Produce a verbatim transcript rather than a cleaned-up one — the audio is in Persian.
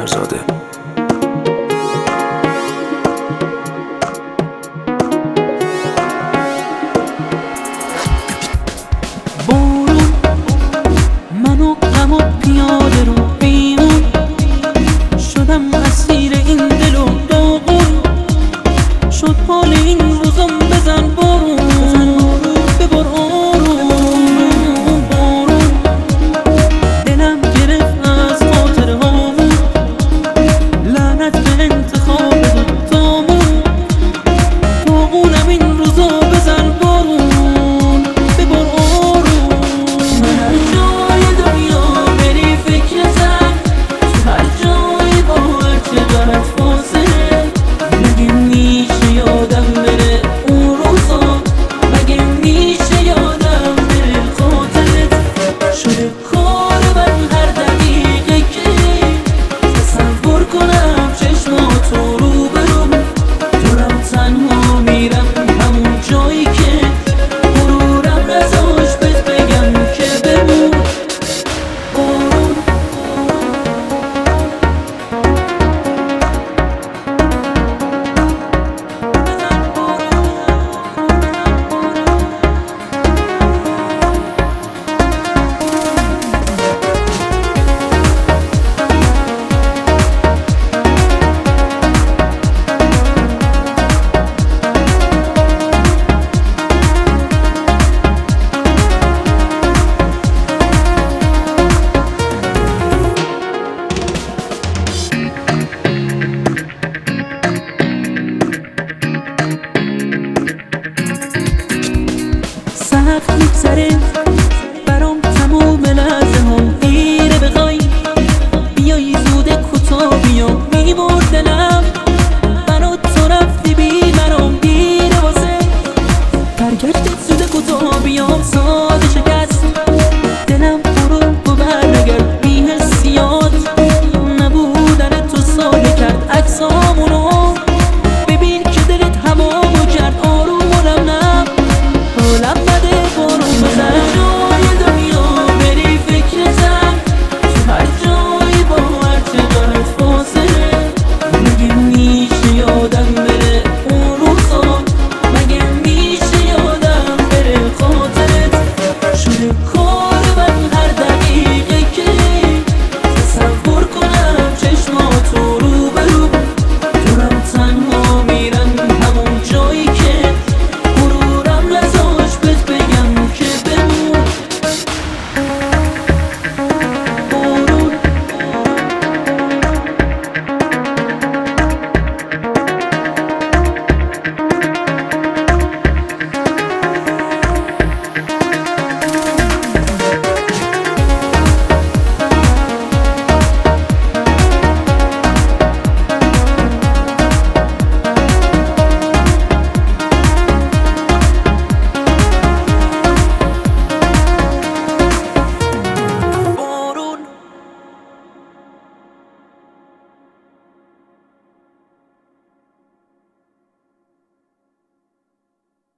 فرزاده. بارون منو غم و پیاده رو بیرون شدم اسیر این دل و داغون شد حال این روزم. بزن بارون ببار آروم بارون دلم گرفت از خاطر هامون لعنت به انتخاب دوتامون داغونم این روزا. بزن بارون ببار آروم من هر جای دنیا بری فکرتم تو هر جای با هر چقدر فاصله مگه میشه یادم بره اون روزا مگه میشه یادم بره خاطرت شده کار من هر دقیقه که تصور کنم چشماتو رو برم دارم تنها میرم همون جایی که غرورم نذاش بهت بگم که بمون بارون سخت میگذره